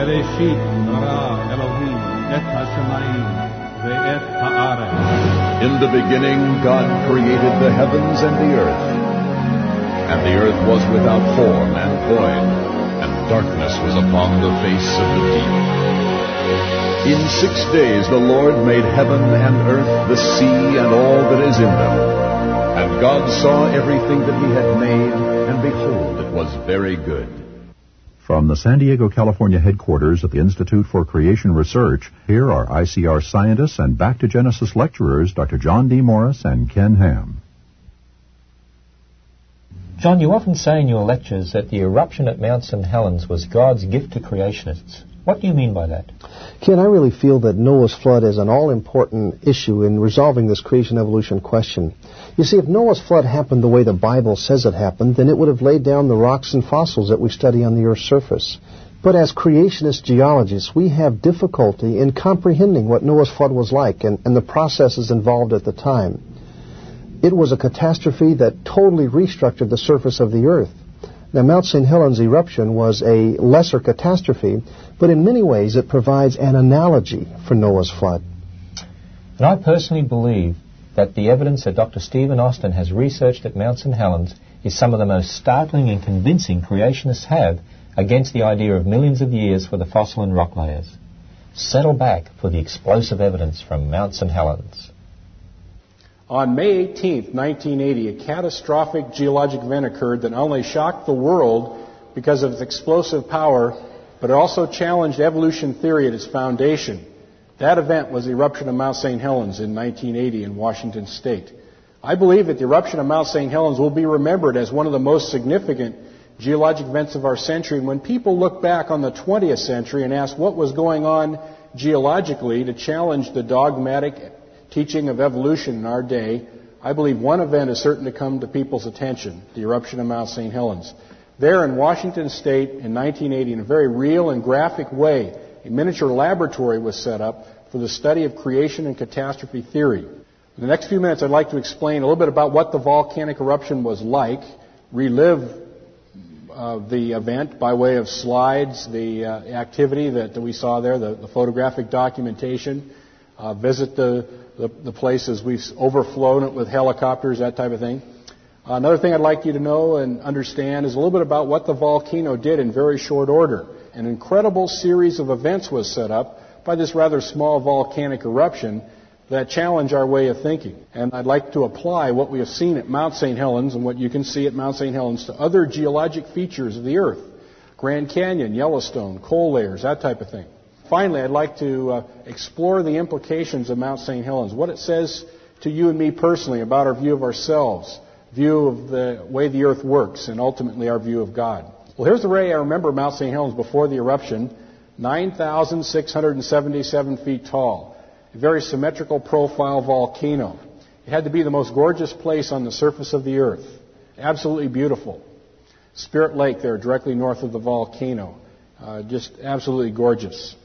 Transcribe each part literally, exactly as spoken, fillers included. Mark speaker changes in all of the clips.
Speaker 1: Bereshit bara Elohim et hashamayim ve'et ha'aretz.
Speaker 2: In the beginning God created the heavens and the earth. And the earth was without form and void, and darkness was upon the face of the deep. In six days the Lord made heaven and earth, the sea, and all that is in them. And God saw everything that he had made, and behold, it was very good.
Speaker 3: From the San Diego, California headquarters of the Institute for Creation Research, here are I C R scientists and Back to Genesis lecturers Doctor John D. Morris and Ken Ham.
Speaker 4: John, you often say in your lectures that the eruption at Mount Saint Helens was God's gift to creationists. What do you mean by that?
Speaker 5: Ken, I really feel that Noah's flood is an all-important issue in resolving this creation-evolution question. You see, if Noah's flood happened the way the Bible says it happened, then it would have laid down the rocks and fossils that we study on the Earth's surface. But as creationist geologists, we have difficulty in comprehending what Noah's flood was like and, and the processes involved at the time. It was a catastrophe that totally restructured the surface of the Earth. Now, Mount Saint Helens eruption was a lesser catastrophe, but in many ways it provides an analogy for Noah's flood.
Speaker 4: And I personally believe that the evidence that Doctor Stephen Austin has researched at Mount Saint Helens is some of the most startling and convincing creationists have against the idea of millions of years for the fossil and rock layers. Settle back for the explosive evidence from Mount Saint Helens.
Speaker 6: On May eighteenth, nineteen eighty, a catastrophic geologic event occurred that not only shocked the world because of its explosive power, but it also challenged evolution theory at its foundation. That event was the eruption of Mount Saint Helens in nineteen eighty in Washington State. I believe that the eruption of Mount Saint Helens will be remembered as one of the most significant geologic events of our century. And when people look back on the twentieth century and ask what was going on geologically to challenge the dogmatic teaching of evolution in our day, I believe one event is certain to come to people's attention, the eruption of Mount Saint Helens. There in Washington State in nineteen eighty, in a very real and graphic way, a miniature laboratory was set up for the study of creation and catastrophe theory. In the next few minutes, I'd like to explain a little bit about what the volcanic eruption was like, relive uh, the event by way of slides, the uh, activity that we saw there, the, the photographic documentation, uh, visit the The, the places we've overflown it with helicopters, that type of thing. Uh, another thing I'd like you to know and understand is a little bit about what the volcano did in very short order. An incredible series of events was set up by this rather small volcanic eruption that challenge our way of thinking. And I'd like to apply what we have seen at Mount Saint Helens and what you can see at Mount Saint Helens to other geologic features of the Earth. Grand Canyon, Yellowstone, coal layers, that type of thing. Finally, I'd like to uh, explore the implications of Mount Saint Helens, what it says to you and me personally about our view of ourselves, view of the way the earth works, and ultimately our view of God. Well, here's the way I remember Mount Saint Helens before the eruption, nine thousand six hundred seventy-seven feet tall, a very symmetrical profile volcano. It had to be the most gorgeous place on the surface of the earth, absolutely beautiful. Spirit Lake there, directly north of the volcano, uh, just absolutely gorgeous.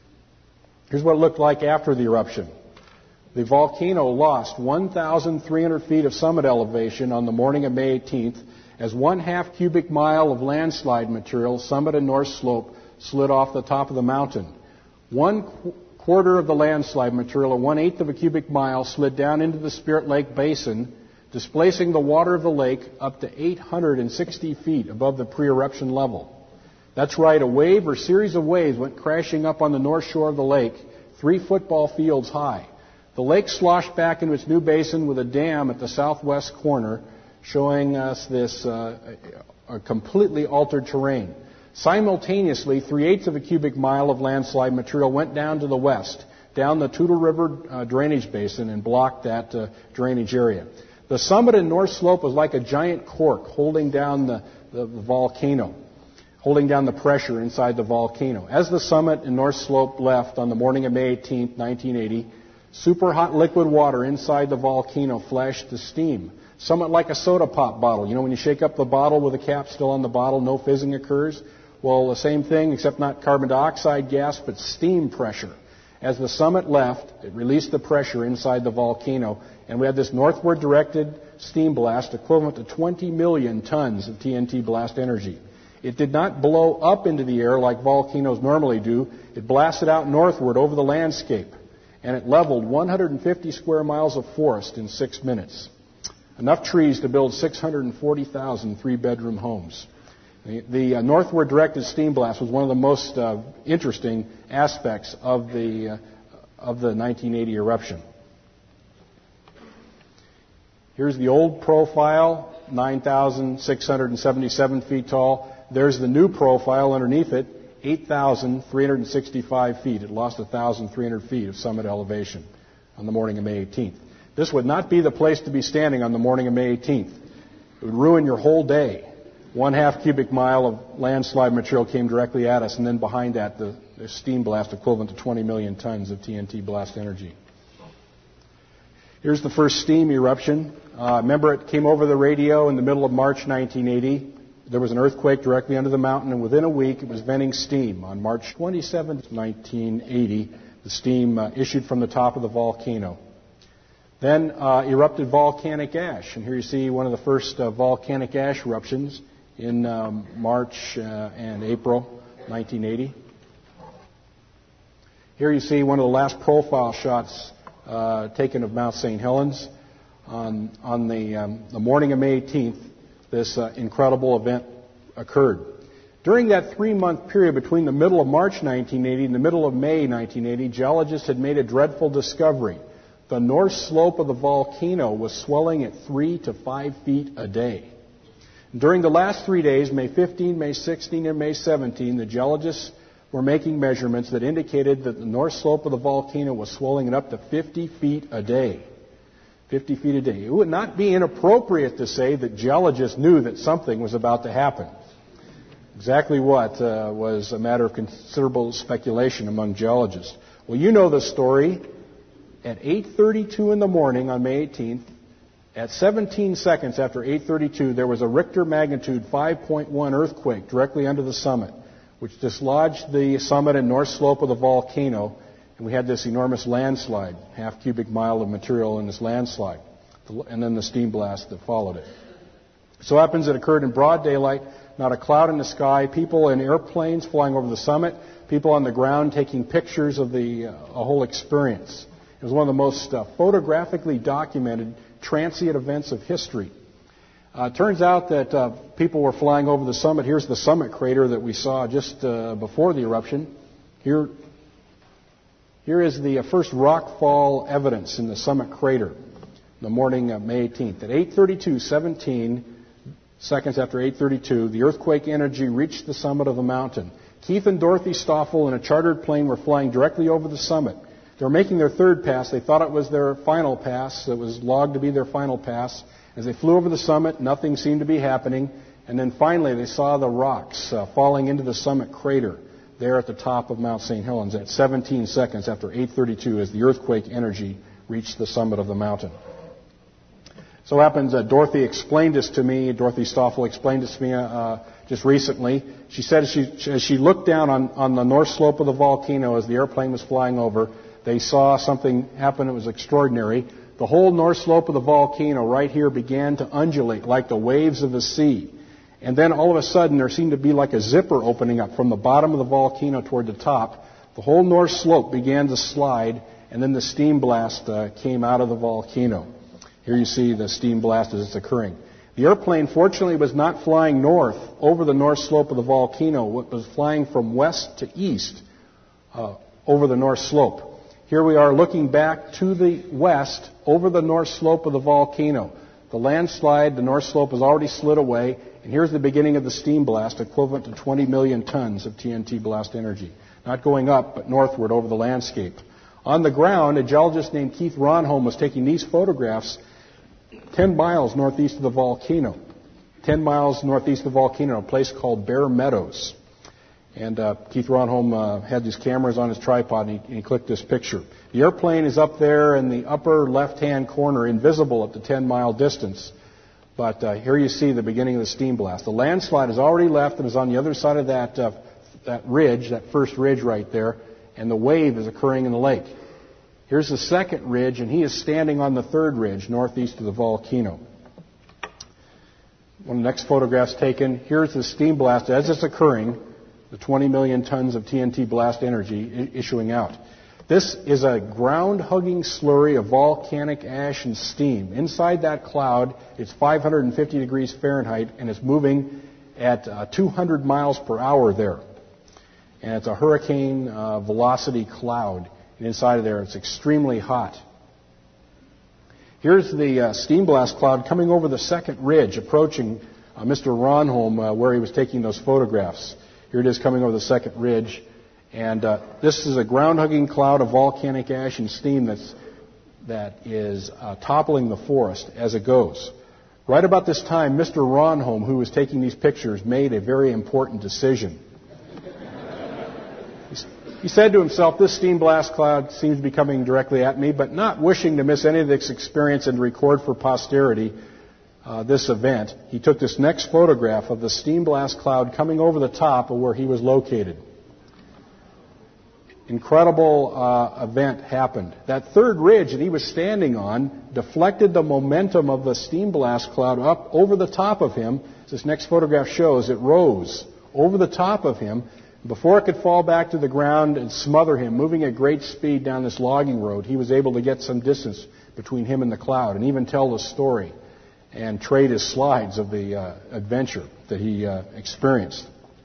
Speaker 6: Here's what it looked like after the eruption. The volcano lost one thousand three hundred feet of summit elevation on the morning of May eighteenth as one half cubic mile of landslide material, summit and north slope, slid off the top of the mountain. One qu- quarter of the landslide material, or one-eighth of a cubic mile, slid down into the Spirit Lake Basin, displacing the water of the lake up to eight hundred sixty feet above the pre-eruption level. That's right, a wave or series of waves went crashing up on the north shore of the lake, three football fields high. The lake sloshed back into its new basin with a dam at the southwest corner, showing us this uh, a completely altered terrain. Simultaneously, three-eighths of a cubic mile of landslide material went down to the west, down the Toutle River uh, drainage basin, and blocked that uh, drainage area. The summit and north slope was like a giant cork holding down the, the, the volcano, holding down the pressure inside the volcano. As the summit and north slope left on the morning of May eighteenth, nineteen eighty, super hot liquid water inside the volcano flashed to steam, somewhat like a soda pop bottle. You know, when you shake up the bottle with the cap still on the bottle, no fizzing occurs? Well, the same thing, except not carbon dioxide gas, but steam pressure. As the summit left, it released the pressure inside the volcano, and we had this northward directed steam blast equivalent to twenty million tons of T N T blast energy. It did not blow up into the air like volcanoes normally do. It blasted out northward over the landscape, and it leveled one hundred fifty square miles of forest in six minutes. Enough trees to build six hundred forty thousand three-bedroom homes. The, the uh, northward directed steam blast was one of the most uh, interesting aspects of the, uh, of the nineteen eighty eruption. Here's the old profile, nine thousand six hundred seventy-seven feet tall. There's the new profile underneath it, eight thousand three hundred sixty-five feet. It lost one thousand three hundred feet of summit elevation on the morning of May eighteenth. This would not be the place to be standing on the morning of May eighteenth. It would ruin your whole day. One half cubic mile of landslide material came directly at us, and then behind that, the, the steam blast equivalent to twenty million tons of T N T blast energy. Here's the first steam eruption. Uh, remember, it came over the radio in the middle of March nineteen eighty. There was an earthquake directly under the mountain, and within a week, it was venting steam. On March twenty-seventh, nineteen eighty, the steam uh, issued from the top of the volcano. Then uh, erupted volcanic ash, and here you see one of the first uh, volcanic ash eruptions in um, March uh, and April nineteen eighty. Here you see one of the last profile shots uh, taken of Mount Saint Helens. On, on the, um, the morning of May eighteenth, this uh, incredible event occurred. During that three-month period between the middle of March nineteen eighty and the middle of May nineteen eighty, geologists had made a dreadful discovery. The north slope of the volcano was swelling at three to five feet a day. During the last three days, May fifteenth, May sixteenth, and May seventeenth, the geologists were making measurements that indicated that the north slope of the volcano was swelling at up to fifty feet a day. fifty feet a day. It would not be inappropriate to say that geologists knew that something was about to happen. Exactly what uh, was a matter of considerable speculation among geologists. Well, you know the story. At eight thirty-two in the morning on May eighteenth, at seventeen seconds after eight thirty-two, there was a Richter magnitude five point one earthquake directly under the summit, which dislodged the summit and north slope of the volcano, and we had this enormous landslide, half cubic mile of material in this landslide, and then the steam blast that followed it. It so happens it occurred in broad daylight, not a cloud in the sky, people in airplanes flying over the summit, people on the ground taking pictures of the uh, a whole experience. It was one of the most uh, photographically documented transient events of history. Uh, it turns out that uh, people were flying over the summit. Here's the summit crater that we saw just uh, before the eruption. Here, here is the uh, first rockfall evidence in the summit crater, the morning of May eighteenth. At eight thirty-two, seventeen seconds after eight thirty-two, the earthquake energy reached the summit of the mountain. Keith and Dorothy Stoffel in a chartered plane were flying directly over the summit. They were making their third pass. They thought it was their final pass. It was logged to be their final pass. As they flew over the summit, nothing seemed to be happening. And then finally, they saw the rocks uh, falling into the summit crater there at the top of Mount Saint Helens at seventeen seconds after eight thirty-two as the earthquake energy reached the summit of the mountain. So happens that Dorothy explained this to me. Dorothy Stoffel explained this to me uh, just recently. She said as she, as she looked down on, on the north slope of the volcano as the airplane was flying over, they saw something happen that was extraordinary. The whole north slope of the volcano right here began to undulate like the waves of the sea. And then all of a sudden there seemed to be like a zipper opening up from the bottom of the volcano toward the top. The whole north slope began to slide, and then the steam blast uh, came out of the volcano. Here you see the steam blast as it's occurring. The airplane, fortunately, was not flying north over the north slope of the volcano. It was flying from west to east uh, over the north slope. Here we are looking back to the west over the north slope of the volcano. The landslide, the north slope, has already slid away, and here's the beginning of the steam blast, equivalent to twenty million tons of T N T blast energy. Not going up, but northward over the landscape. On the ground, a geologist named Keith Ronholm was taking these photographs ten miles northeast of the volcano. ten miles northeast of the volcano, a place called Bear Meadows. And uh, Keith Ronholm uh, had these cameras on his tripod, and he, and he clicked this picture. The airplane is up there in the upper left-hand corner, invisible at the ten-mile distance. But uh, here you see the beginning of the steam blast. The landslide has already left and is on the other side of that uh, that ridge, that first ridge right there, and the wave is occurring in the lake. Here's the second ridge, and he is standing on the third ridge, northeast of the volcano. One of the next photographs taken, here's the steam blast as it's occurring, the twenty million tons of T N T blast energy I- issuing out. This is a ground-hugging slurry of volcanic ash and steam. Inside that cloud, it's five hundred fifty degrees Fahrenheit, and it's moving at uh, two hundred miles per hour there. And it's a hurricane uh, velocity cloud. And inside of there, it's extremely hot. Here's the uh, steam blast cloud coming over the second ridge, approaching uh, Mister Ronholm, uh, where he was taking those photographs. Here it is coming over the second ridge. And uh, this is a ground-hugging cloud of volcanic ash and steam that's, that is uh, toppling the forest as it goes. Right about this time, Mister Ronholm, who was taking these pictures, made a very important decision. He said to himself, this steam blast cloud seems to be coming directly at me, but not wishing to miss any of this experience and record for posterity uh, this event, he took this next photograph of the steam blast cloud coming over the top of where he was located. Incredible uh, event happened. That third ridge that he was standing on deflected the momentum of the steam blast cloud up over the top of him. As this next photograph shows, it rose over the top of him. Before it could fall back to the ground and smother him, moving at great speed down this logging road, he was able to get some distance between him and the cloud and even tell the story and trade his slides of the uh, adventure that he uh, experienced.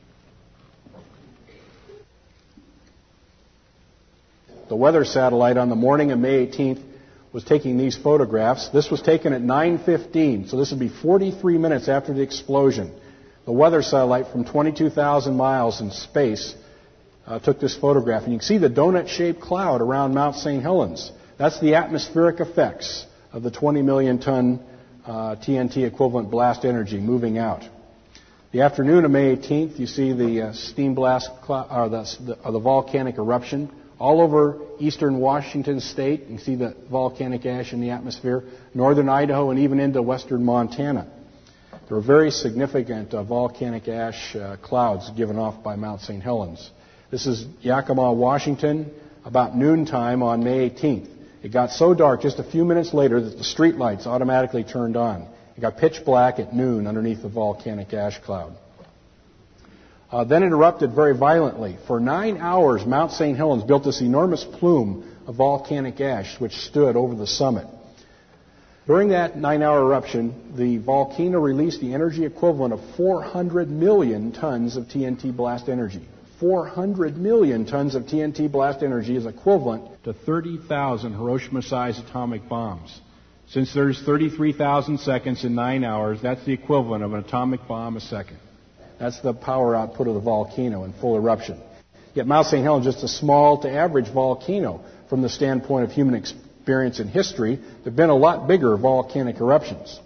Speaker 6: The weather satellite on the morning of May eighteenth was taking these photographs. This was taken at nine fifteen, so this would be forty-three minutes after the explosion. The weather satellite from twenty-two thousand miles in space uh, took this photograph. And you can see the donut-shaped cloud around Mount Saint Helens. That's the atmospheric effects of the twenty million ton uh, T N T equivalent blast energy moving out. The afternoon of May eighteenth, you see the uh, steam blast, cl- or the, the, or the volcanic eruption all over eastern Washington state. You can see the volcanic ash in the atmosphere, northern Idaho, and even into western Montana. There were very significant uh, volcanic ash uh, clouds given off by Mount Saint Helens. This is Yakima, Washington, about noontime on May eighteenth. It got so dark just a few minutes later that the street lights automatically turned on. It got pitch black at noon underneath the volcanic ash cloud. Uh, then it erupted very violently. For nine hours, Mount Saint Helens built this enormous plume of volcanic ash which stood over the summit. During that nine-hour eruption, the volcano released the energy equivalent of four hundred million tons of T N T blast energy. four hundred million tons of T N T blast energy is equivalent to thirty thousand Hiroshima-sized atomic bombs. Since there's thirty-three thousand seconds in nine hours, that's the equivalent of an atomic bomb a second. That's the power output of the volcano in full eruption. Yet Mount Saint Helens is just a small to average volcano from the standpoint of human experience in history. There have been a lot bigger volcanic eruptions.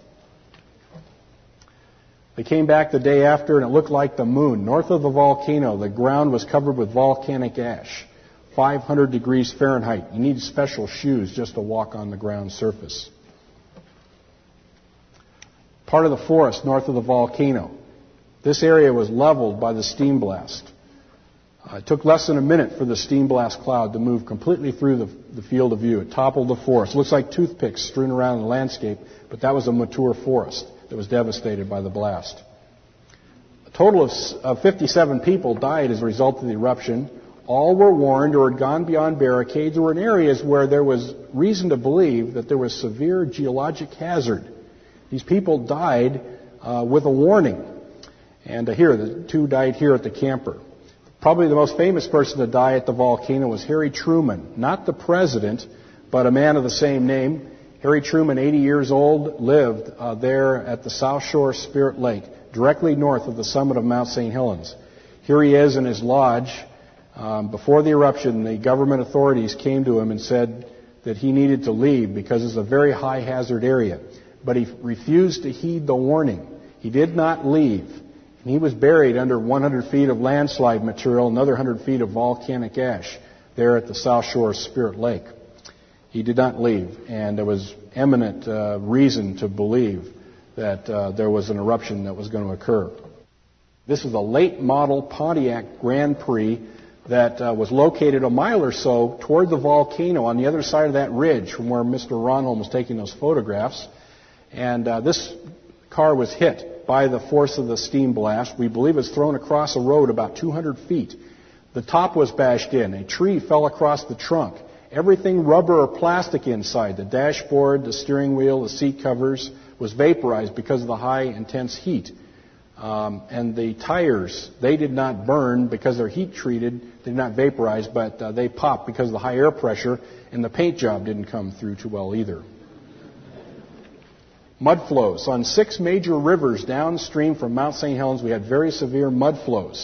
Speaker 6: They came back the day after and it looked like the moon. North of the volcano, the ground was covered with volcanic ash, five hundred degrees Fahrenheit. You need special shoes just to walk on the ground surface. Part of the forest north of the volcano. This area was leveled by the steam blast. Uh, it took less than a minute for the steam blast cloud to move completely through the, the field of view. It toppled the forest. It looks like toothpicks strewn around the landscape, but that was a mature forest that was devastated by the blast. A total of, of fifty-seven people died as a result of the eruption. All were warned or had gone beyond barricades or in areas where there was reason to believe that there was severe geologic hazard. These people died uh, with a warning. And uh, here, the two died here at the camper. Probably the most famous person to die at the volcano was Harry Truman, not the president, but a man of the same name. Harry Truman, eighty years old, lived uh, there at the South Shore Spirit Lake, directly north of the summit of Mount Saint Helens. Here he is in his lodge. Um, before the eruption, the government authorities came to him and said that he needed to leave because it's a very high hazard area. But he refused to heed the warning. He did not leave. And he was buried under one hundred feet of landslide material, another one hundred feet of volcanic ash there at the South Shore Spirit Lake. He did not leave, and there was eminent uh, reason to believe that uh, there was an eruption that was going to occur. This is a late model Pontiac Grand Prix that uh, was located a mile or so toward the volcano on the other side of that ridge from where Mister Ronholm was taking those photographs. And uh, this car was hit by the force of the steam blast. We believe it was thrown across a road about two hundred feet. The top was bashed in. A tree fell across the trunk. Everything rubber or plastic inside, the dashboard, the steering wheel, the seat covers, was vaporized because of the high, intense heat. Um, and the tires, they did not burn because they're heat treated. They did not vaporize, but uh, they popped because of the high air pressure, and the paint job didn't come through too well either. Mud flows. On six major rivers downstream from Mount Saint Helens, we had very severe mud flows.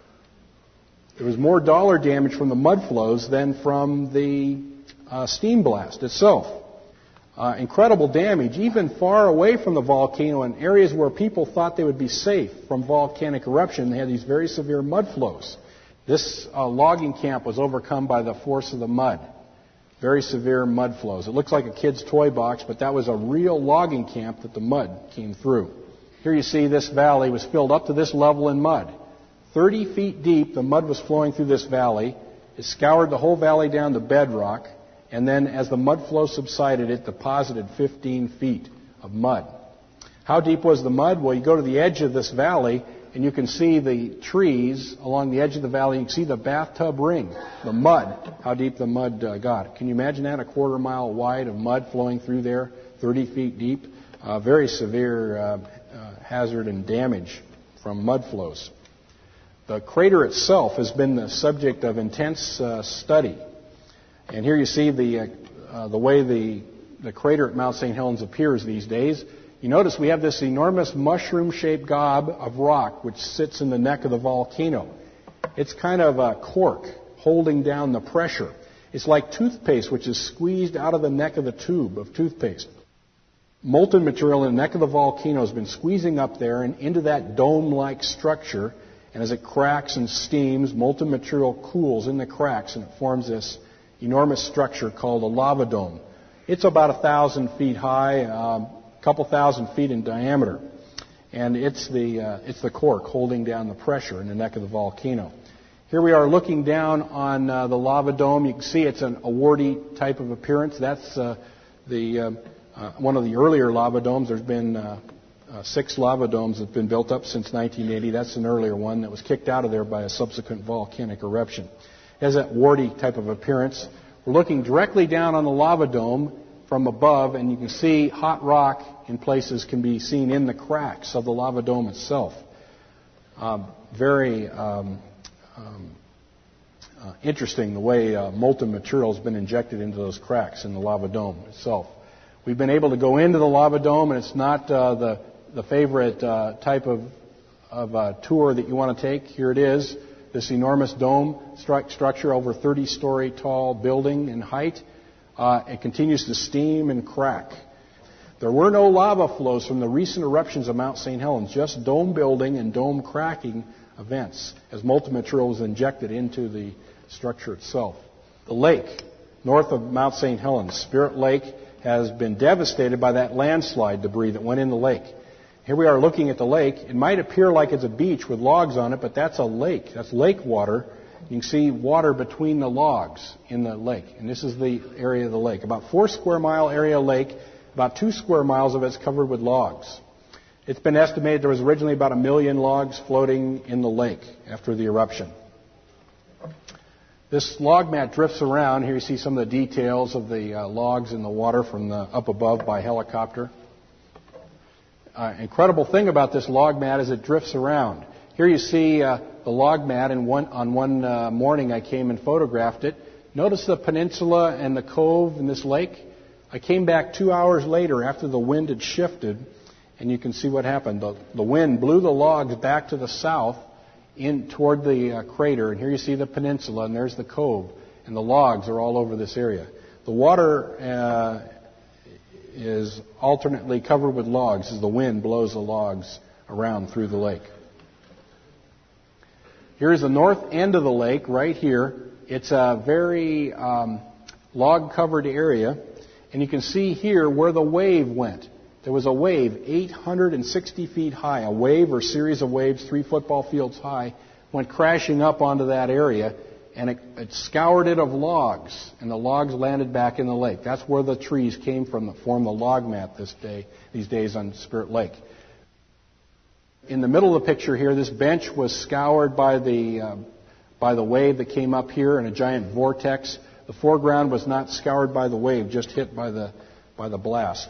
Speaker 6: There was more dollar damage from the mud flows than from the uh, steam blast itself. Uh, incredible damage, even far away from the volcano in areas where people thought they would be safe from volcanic eruption. They had these very severe mud flows. This uh, logging camp was overcome by the force of the mud. Very severe mud flows. It looks like a kid's toy box, but that was a real logging camp that the mud came through. Here you see this valley was filled up to this level in mud. thirty feet deep, the mud was flowing through this valley. It scoured the whole valley down to bedrock. And then as the mud flow subsided, it deposited fifteen feet of mud. How deep was the mud? Well, you go to the edge of this valley, and you can see the trees along the edge of the valley. You can see the bathtub ring, the mud, how deep the mud uh, got. Can you imagine that? A quarter mile wide of mud flowing through there, thirty feet deep. Uh, very severe uh, uh, hazard and damage from mud flows. The crater itself has been the subject of intense uh, study. And here you see the uh, uh, the way the, the crater at Mount Saint Helens appears these days. You notice we have this enormous mushroom-shaped gob of rock which sits in the neck of the volcano. It's kind of a cork holding down the pressure. It's like toothpaste which is squeezed out of the neck of the tube of toothpaste. Molten material in the neck of the volcano has been squeezing up there and into that dome-like structure. And as it cracks and steams, molten material cools in the cracks and it forms this enormous structure called a lava dome. It's about a thousand feet high, a um, couple thousand feet in diameter, and it's the uh, it's the cork holding down the pressure in the neck of the volcano. Here we are looking down on uh, the lava dome. You can see it's an awardy type of appearance. That's uh, the uh, uh, one of the earlier lava domes. There's been uh, uh, six lava domes that have been built up since nineteen eighty. That's an earlier one that was kicked out of there by a subsequent volcanic eruption. It has that warty type of appearance. We're looking directly down on the lava dome from above, and you can see hot rock in places can be seen in the cracks of the lava dome itself. Um, very um, um, uh, interesting the way uh, molten material has been injected into those cracks in the lava dome itself. We've been able to go into the lava dome, and it's not uh, the the favorite uh, type of of uh, tour that you want to take. Here it is. This enormous dome stru- structure, over thirty-story tall building in height. Uh, it continues to steam and crack. There were no lava flows from the recent eruptions of Mount Saint Helens, just dome building and dome cracking events as molten material was injected into the structure itself. The lake north of Mount Saint Helens, Spirit Lake, has been devastated by that landslide debris that went in the lake. Here we are looking at the lake. It might appear like it's a beach with logs on it, but that's a lake. That's lake water. You can see water between the logs in the lake. And this is the area of the lake. About four square mile area lake. About two square miles of it is covered with logs. It's been estimated there was originally about a million logs floating in the lake after the eruption. This log mat drifts around. Here you see some of the details of the uh, logs in the water from the up above by helicopter. Uh, incredible thing about this log mat is it drifts around. Here you see uh, the log mat, and one, on one uh, morning I came and photographed it. Notice the peninsula and the cove in this lake. I came back two hours later after the wind had shifted, and you can see what happened. The, the wind blew the logs back to the south in toward the uh, crater, and here you see the peninsula, and there's the cove, and the logs are all over this area. The water uh, is alternately covered with logs as the wind blows the logs around through the lake. Here's the north end of the lake right here. It's a very um, log-covered area, and you can see here where the wave went. There was a wave eight hundred sixty feet high, a wave or series of waves three football fields high, went crashing up onto that area, and it, it scoured it of logs, and the logs landed back in the lake. That's where the trees came from that form the log mat this day, these days on Spirit Lake. In the middle of the picture here, this bench was scoured by the, uh, by the wave that came up here in a giant vortex. The foreground was not scoured by the wave, just hit by the, by the blast.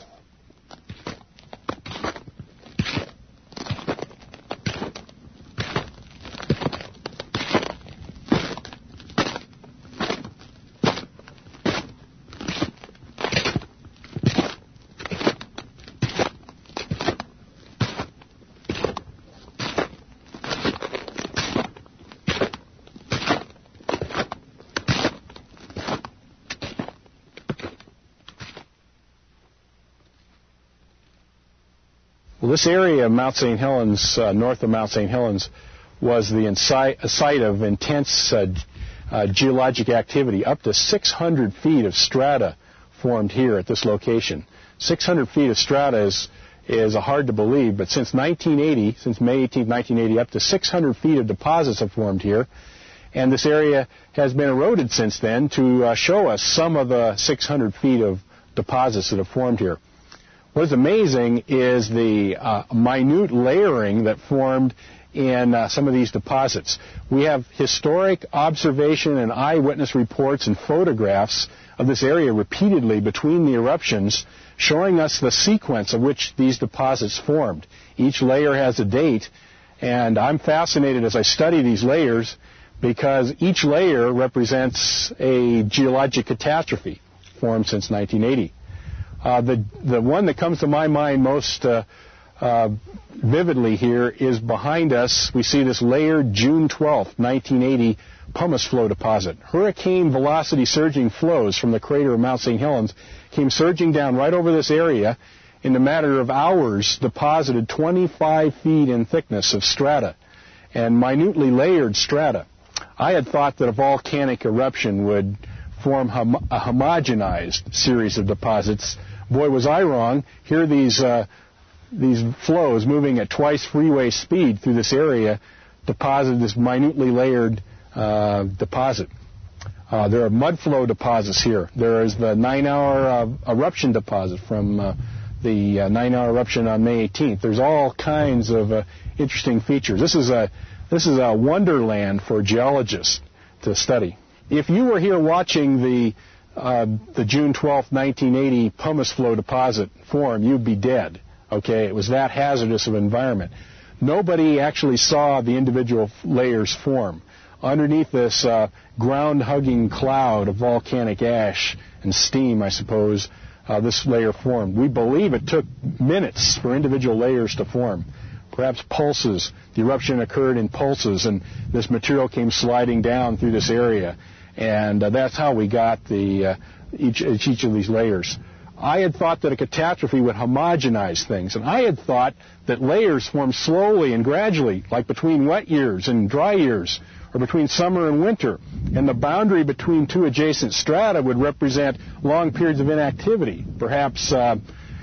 Speaker 6: Well, this area of Mount Saint Helens, uh, north of Mount Saint Helens, was the insi- site of intense uh, uh, geologic activity. Up to six hundred feet of strata formed here at this location. six hundred feet of strata is, is hard to believe, but since nineteen eighty, since May eighteenth, nineteen eighty, up to six hundred feet of deposits have formed here. And this area has been eroded since then to uh, show us some of the six hundred feet of deposits that have formed here. What is amazing is the uh, minute layering that formed in uh, some of these deposits. We have historic observation and eyewitness reports and photographs of this area repeatedly between the eruptions, showing us the sequence of which these deposits formed. Each layer has a date, and I'm fascinated as I study these layers because each layer represents a geologic catastrophe formed since nineteen eighty. Uh, the the one that comes to my mind most uh, uh, vividly here is behind us. We see this layered June twelfth, nineteen eighty pumice flow deposit. Hurricane velocity surging flows from the crater of Mount Saint Helens came surging down right over this area. In a matter of hours, deposited twenty-five feet in thickness of strata and minutely layered strata. I had thought that a volcanic eruption would form hom- a homogenized series of deposits. Boy, was I wrong. Here are these, uh, these flows moving at twice freeway speed through this area deposited this minutely layered uh, deposit. Uh, there are mud flow deposits here. There is the nine-hour uh, eruption deposit from uh, the uh, nine-hour eruption on May eighteenth. There's all kinds of uh, interesting features. This is a this is a wonderland for geologists to study. If you were here watching the uh, the June twelfth, nineteen eighty pumice flow deposit form, you'd be dead. Okay, it was that hazardous of an environment. Nobody actually saw the individual layers form. Underneath this uh, ground-hugging cloud of volcanic ash and steam, I suppose, uh, this layer formed. We believe it took minutes for individual layers to form. Perhaps pulses. The eruption occurred in pulses, and this material came sliding down through this area. And uh, that's how we got the uh, each, each of these layers. I had thought that a catastrophe would homogenize things, and I had thought that layers form slowly and gradually, like between wet years and dry years, or between summer and winter, and the boundary between two adjacent strata would represent long periods of inactivity, perhaps, uh,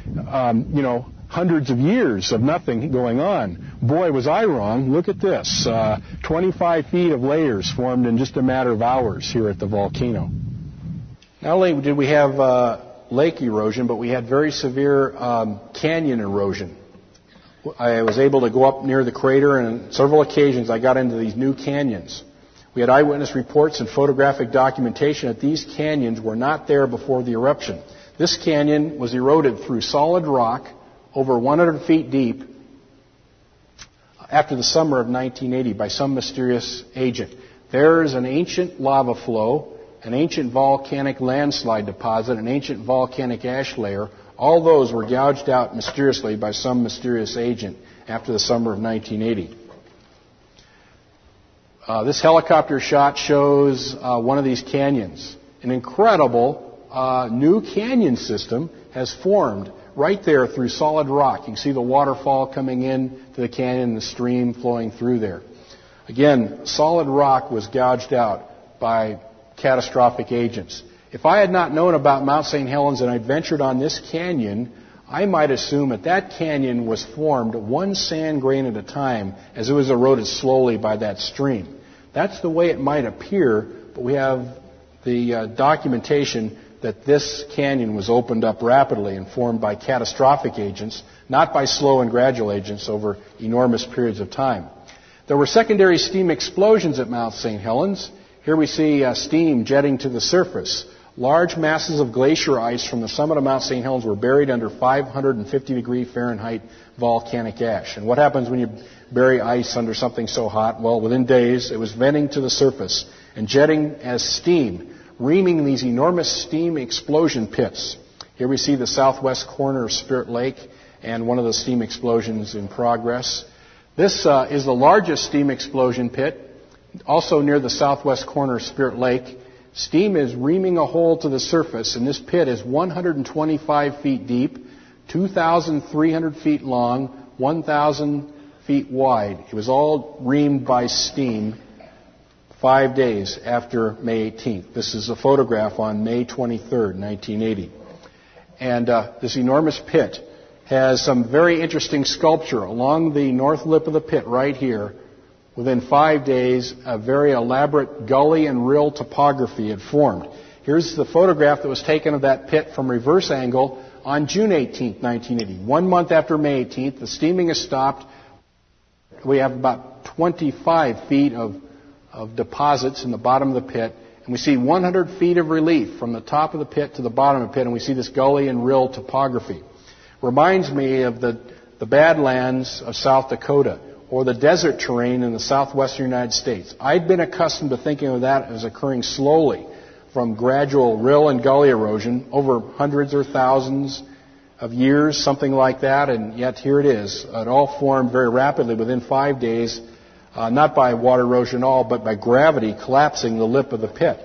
Speaker 6: um, you know, hundreds of years of nothing going on. Boy, was I wrong. Look at this. Uh, twenty-five feet of layers formed in just a matter of hours here at the volcano. Not only did we have uh, lake erosion, but we had very severe um, canyon erosion. I was able to go up near the crater, and on several occasions I got into these new canyons. We had eyewitness reports and photographic documentation that these canyons were not there before the eruption. This canyon was eroded through solid rock over one hundred feet deep after the summer of nineteen eighty by some mysterious agent. There is an ancient lava flow, an ancient volcanic landslide deposit, an ancient volcanic ash layer. All those were gouged out mysteriously by some mysterious agent after the summer of nineteen eighty. Uh, this helicopter shot shows uh, one of these canyons. An incredible uh, new canyon system has formed right there through solid rock. You can see the waterfall coming in to the canyon and the stream flowing through there. Again, solid rock was gouged out by catastrophic agents. If I had not known about Mount Saint Helens and I'd ventured on this canyon, I might assume that that canyon was formed one sand grain at a time as it was eroded slowly by that stream. That's the way it might appear, but we have the uh, documentation that this canyon was opened up rapidly and formed by catastrophic agents, not by slow and gradual agents over enormous periods of time. There were secondary steam explosions at Mount Saint Helens. Here we see uh, steam jetting to the surface. Large masses of glacier ice from the summit of Mount Saint Helens were buried under five hundred fifty degree Fahrenheit volcanic ash. And what happens when you bury ice under something so hot? Well, within days, it was venting to the surface and jetting as steam, reaming these enormous steam explosion pits. Here we see the southwest corner of Spirit Lake and one of the steam explosions in progress. This uh, is the largest steam explosion pit, also near the southwest corner of Spirit Lake. Steam is reaming a hole to the surface, and this pit is one hundred twenty-five feet deep, two thousand three hundred feet long, one thousand feet wide. It was all reamed by steam five days after May eighteenth. This is a photograph on May twenty-third, nineteen eighty. And uh, this enormous pit has some very interesting sculpture along the north lip of the pit right here. Within five days, a very elaborate gully and rill topography had formed. Here's the photograph that was taken of that pit from reverse angle on June eighteenth, nineteen eighty. One month after May eighteenth, the steaming has stopped. We have about twenty-five feet of, of deposits in the bottom of the pit, and we see one hundred feet of relief from the top of the pit to the bottom of the pit, and we see this gully and rill topography. Reminds me of the, the Badlands of South Dakota, or the desert terrain in the southwestern United States. I'd been accustomed to thinking of that as occurring slowly from gradual rill and gully erosion over hundreds or thousands of years, something like that, and yet here it is. It all formed very rapidly within five days, uh, not by water erosion at all, but by gravity collapsing the lip of the pit.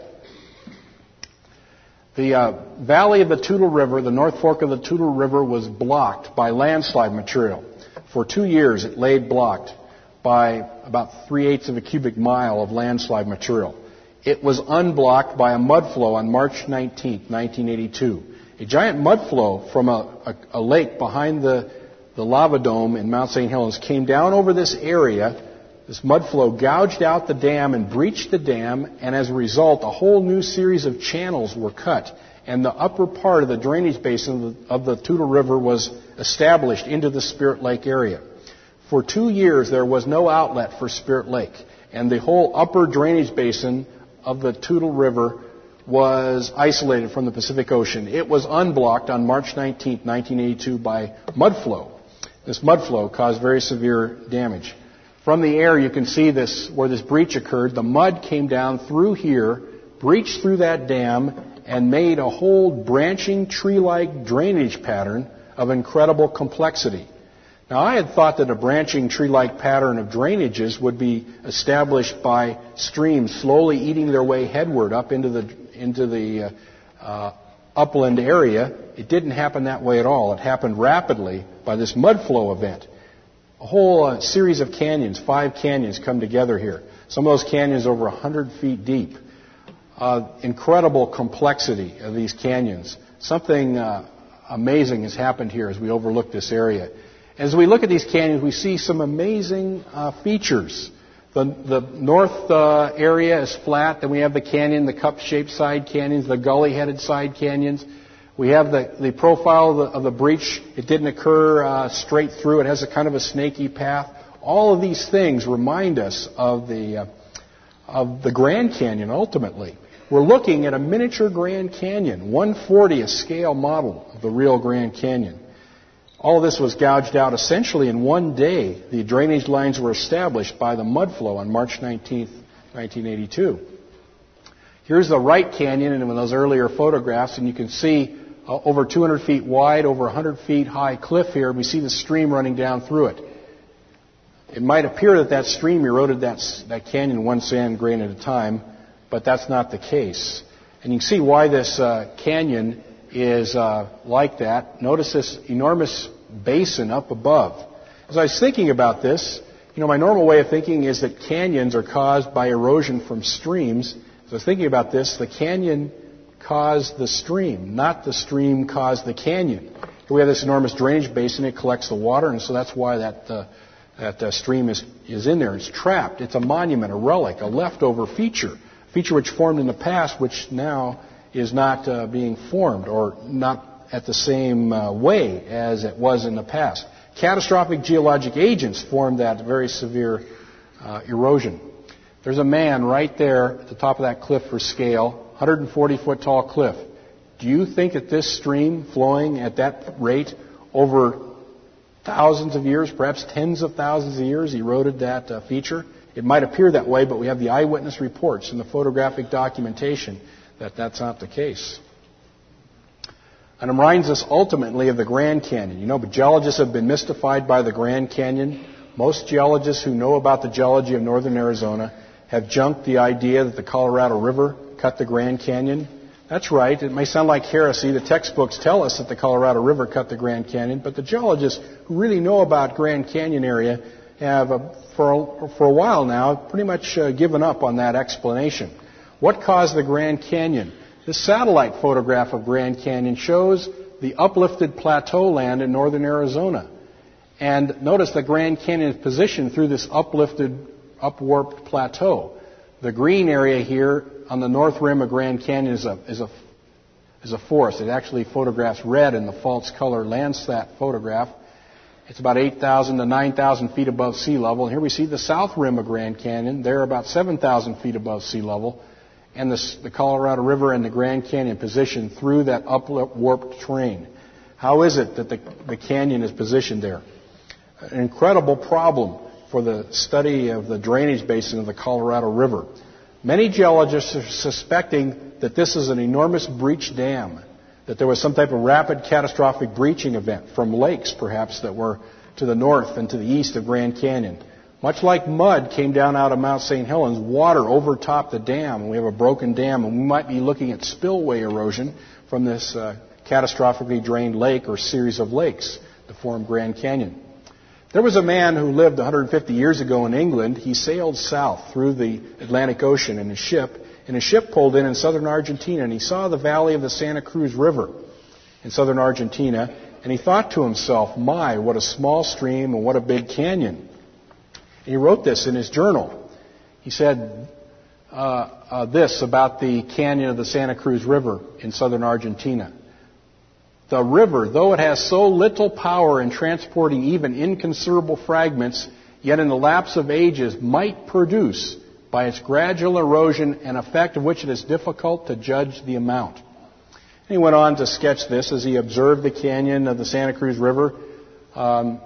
Speaker 6: The uh, valley of the Toutle River, the North Fork of the Toutle River, was blocked by landslide material. For two years, it laid blocked by about three-eighths of a cubic mile of landslide material. It was unblocked by a mud flow on March nineteenth, nineteen eighty-two. A giant mud flow from a, a, a lake behind the, the lava dome in Mount Saint Helens came down over this area. This mud flow gouged out the dam and breached the dam, and as a result, a whole new series of channels were cut, and the upper part of the drainage basin of the, of the Toutle River was established into the Spirit Lake area. For two years, there was no outlet for Spirit Lake, and the whole upper drainage basin of the Toutle River was isolated from the Pacific Ocean. It was unblocked on March nineteenth, nineteen eighty-two by mud flow. This mud flow caused very severe damage. From the air, you can see this where this breach occurred. The mud came down through here, breached through that dam, and made a whole branching tree-like drainage pattern of incredible complexity. Now, I had thought that a branching tree-like pattern of drainages would be established by streams slowly eating their way headward up into the into the uh, uh, upland area. It didn't happen that way at all. It happened rapidly by this mud flow event. A whole uh, series of canyons, five canyons, come together here. Some of those canyons over one hundred feet deep. Uh, incredible complexity of these canyons. Something uh, amazing has happened here as we overlook this area. As we look at these canyons, we see some amazing uh, features. The, the north uh, area is flat. Then we have the canyon, the cup-shaped side canyons, the gully-headed side canyons. We have the, the profile of the, of the breach. It didn't occur uh, straight through. It has a kind of a snaky path. All of these things remind us of the, uh, of the Grand Canyon, ultimately. We're looking at a miniature Grand Canyon, one fortieth scale model of the real Grand Canyon. All of this was gouged out essentially in one day. The drainage lines were established by the mud flow on March nineteenth, nineteen eighty-two. Here's the right canyon in those earlier photographs, and you can see uh, over two hundred feet wide, over one hundred feet high cliff here. We see the stream running down through it. It might appear that that stream eroded that, that canyon one sand grain at a time, but that's not the case. And you can see why this uh, canyon is uh, like that. Notice this enormous basin up above. As I was thinking about this, you know, my normal way of thinking is that canyons are caused by erosion from streams. As I was thinking about this, the canyon caused the stream, not the stream caused the canyon. Here we have this enormous drainage basin. It collects the water, and so that's why that uh, that uh, stream is, is in there. It's trapped. It's a monument, a relic, a leftover feature, a feature which formed in the past, which now is not uh, being formed or not at the same uh, way as it was in the past. Catastrophic geologic agents formed that very severe uh, erosion. There's a man right there at the top of that cliff for scale, one hundred forty foot tall cliff. Do you think that this stream flowing at that rate over thousands of years, perhaps tens of thousands of years, eroded that uh, feature? It might appear that way, but we have the eyewitness reports and the photographic documentation that that's not the case. And it reminds us ultimately of the Grand Canyon. You know, but geologists have been mystified by the Grand Canyon. Most geologists who know about the geology of northern Arizona have junked the idea that the Colorado River cut the Grand Canyon. That's right. It may sound like heresy. The textbooks tell us that the Colorado River cut the Grand Canyon, but the geologists who really know about Grand Canyon area have, uh, for, a, for a while now, pretty much uh, given up on that explanation. What caused the Grand Canyon? This satellite photograph of Grand Canyon shows the uplifted plateau land in northern Arizona. And notice the Grand Canyon is positioned through this uplifted, upwarped plateau. The green area here on the north rim of Grand Canyon is a, is a, is a forest. It actually photographs red in the false color Landsat photograph. It's about eight thousand to nine thousand feet above sea level. And here we see the south rim of Grand Canyon. They're about seven thousand feet above sea level. And the, the Colorado River and the Grand Canyon positioned through that upwarped terrain. How is it that the, the canyon is positioned there? An incredible problem for the study of the drainage basin of the Colorado River. Many geologists are suspecting that this is an enormous breach dam, that there was some type of rapid catastrophic breaching event from lakes, perhaps, that were to the north and to the east of Grand Canyon. Much like mud came down out of Mount Saint Helens, water overtopped the dam, and we have a broken dam, and we might be looking at spillway erosion from this uh, catastrophically drained lake or series of lakes to form Grand Canyon. There was a man who lived one hundred fifty years ago in England. He sailed south through the Atlantic Ocean in a ship, and his ship pulled in in southern Argentina, and he saw the valley of the Santa Cruz River in southern Argentina, and he thought to himself, my, what a small stream and what a big canyon. And he wrote this in his journal. He said uh, uh, this about the canyon of the Santa Cruz River in southern Argentina. The river, though it has so little power in transporting even inconsiderable fragments, yet in the lapse of ages might produce, by its gradual erosion, an effect of which it is difficult to judge the amount. And he went on to sketch this as he observed the canyon of the Santa Cruz River. Um,